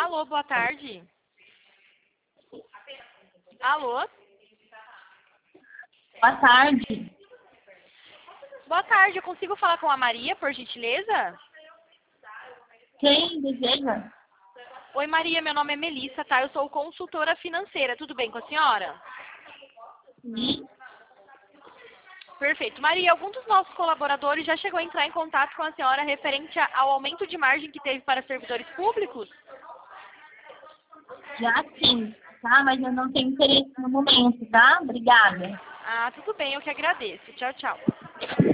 Alô, boa tarde. Alô? Boa tarde. Boa tarde, eu consigo falar com a Maria, por gentileza? Quem deseja? Oi, Maria, meu nome é Melissa, tá? Eu sou consultora financeira, tudo bem com a senhora? Sim. Perfeito. Maria, algum dos nossos colaboradores já chegou a entrar em contato com a senhora referente ao aumento de margem que teve para servidores públicos? Já sim, tá? Mas eu não tenho interesse no momento, tá? Obrigada. Ah, tudo bem, eu que agradeço. Tchau, tchau.